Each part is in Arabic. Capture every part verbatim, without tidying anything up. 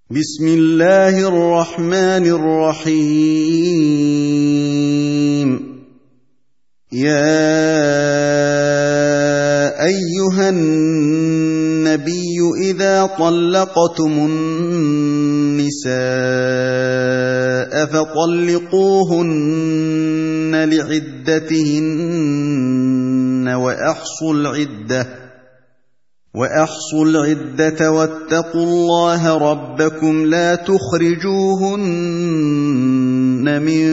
بسم الله الرحمن الرحيم. يا أيها النبي إذا طلقتم النساء فطلقوهن لعدتهن وأحصوا العدة وأحصوا العدة واتقوا الله ربكم لا تخرجوهن من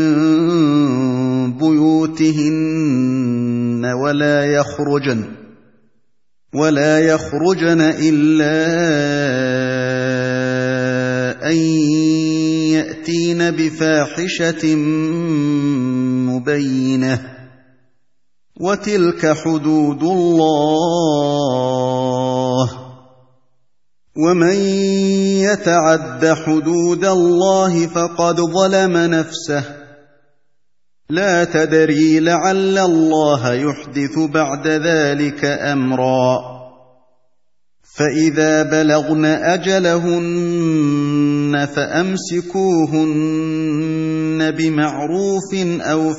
بيوتهن ولا يخرجن ولا يخرجن إلا أن يأتين بفاحشة مبينة وتلك حدود الله ومن يتعد حدود الله فقد ظلم نفسه لا تدري لعل الله يحدث بعد ذلك أمرا فإذا بلغن أجلهن فأمسكوهن بمعروف أو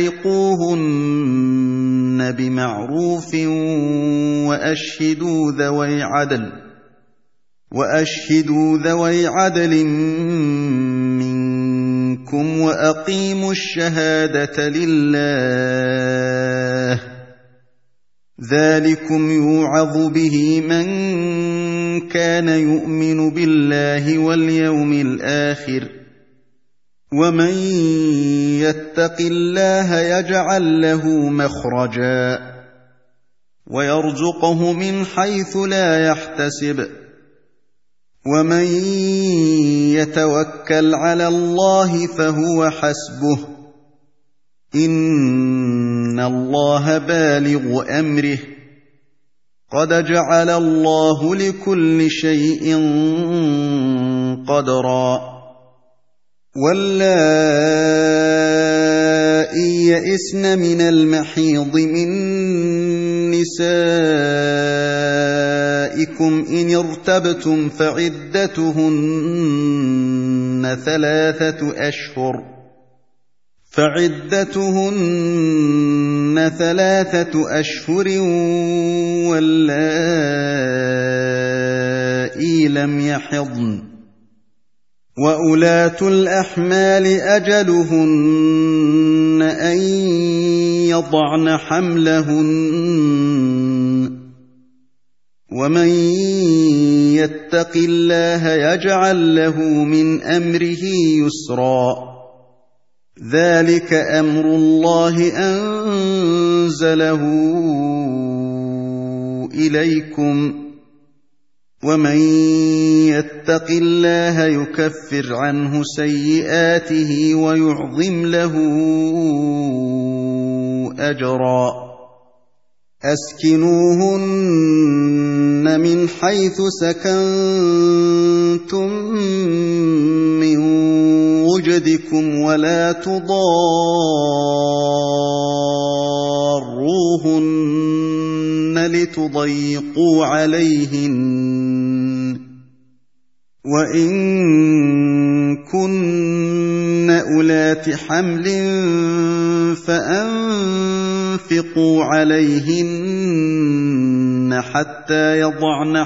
فارقوهن بمعروف وأشهدوا ذوي عدل وأشهدوا ذوي عدل منكم وأقيموا الشهادة لله ذلكم يوعظ به من كان يؤمن بالله واليوم الآخر ومن يتق الله يجعل له مخرجا ويرزقه من حيث لا يحتسب ومن يتوكل على الله فهو حسبه إن الله بالغ أمره قد جعل الله لكل شيء قدرا واللائي يئسن من المحيض من نسائكم إن ارتبتم فعدتهن ثلاثة أشهر فعدتهن ثلاثة أشهر واللائي لم يحضن وأولاة الأحمال أجلهن أن يضعن حملهن ومن يتق الله يجعل له من أمره يسرا ذلك أمر الله أنزله إليكم ومن يتق الله يكفر عنه سيئاته ويعظم له أجرا أسكنوهن من حيث سكنتم من وجدكم ولا تضاروهن لتضيقوا عليهن وإن كن أولات حمل فأنفقوا عليهن حتى يضعن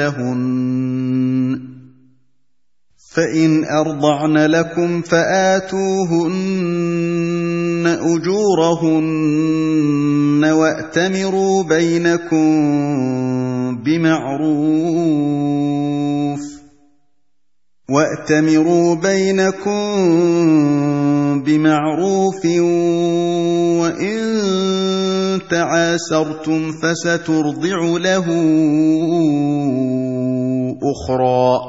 حملهن فإن أرضعن لكم فآتوهن أجورهن وأتمروا بينكم بمعروف وأتمروا بينكم بمعروف وإن تعاسرتم فسترضع له أخرى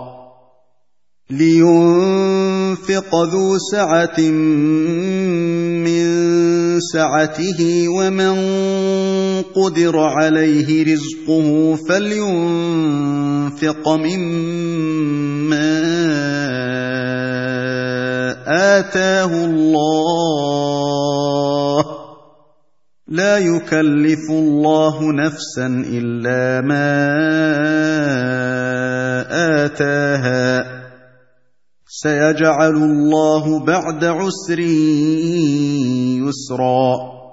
لينفق ذو سعة من سعته ومن قدر عليه رزقه فلينفق مما آتاه الله لا يكلف الله نفسا إلا ما آتاها سيجعل الله بعد عسر يسرا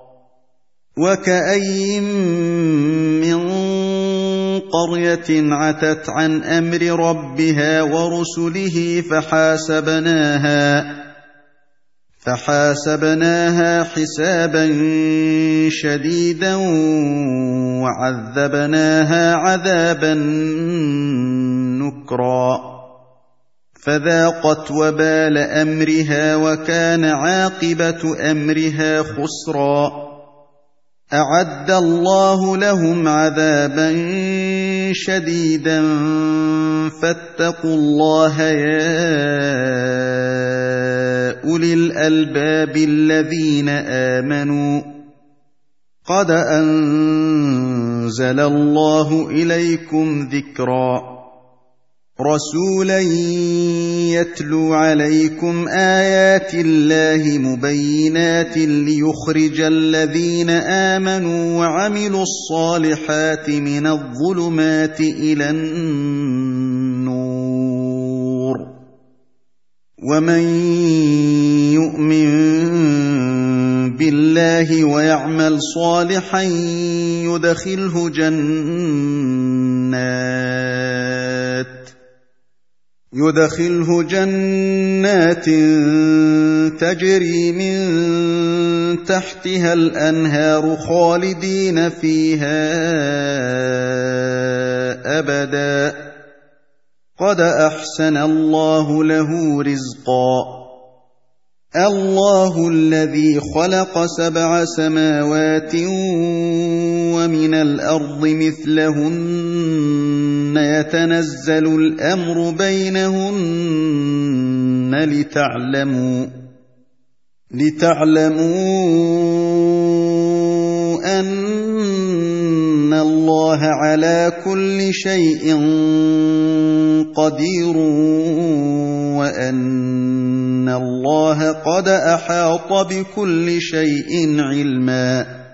وكأين من قرية عتت عن أمر ربها ورسله فحاسبناها فحاسبناها حسابا شديدا وعذبناها عذابا نكرا فذاقت وبال أمرها وكان عاقبة أمرها خسرا أعد الله لهم عذابا شديدا فاتقوا الله يا أولي الألباب الذين آمنوا قد أنزل الله إليكم ذكرا رسولا يتلو عليكم آيات الله مبينات ليخرج الذين آمنوا وعملوا الصالحات من الظلمات إلى النور ومن يؤمن بالله ويعمل صالحا يدخله جنات يدخله جنات تجري من تحتها الأنهار خالدين فيها أبدا قد أحسن الله له رزقا الله الذي خلق سبع سماوات ومن الأرض مثلهن يتنزل الأمر بينهن لتعلموا لتعلموا أن الله على كل شيء قدير وأن الله قد أحاط بكل شيء علما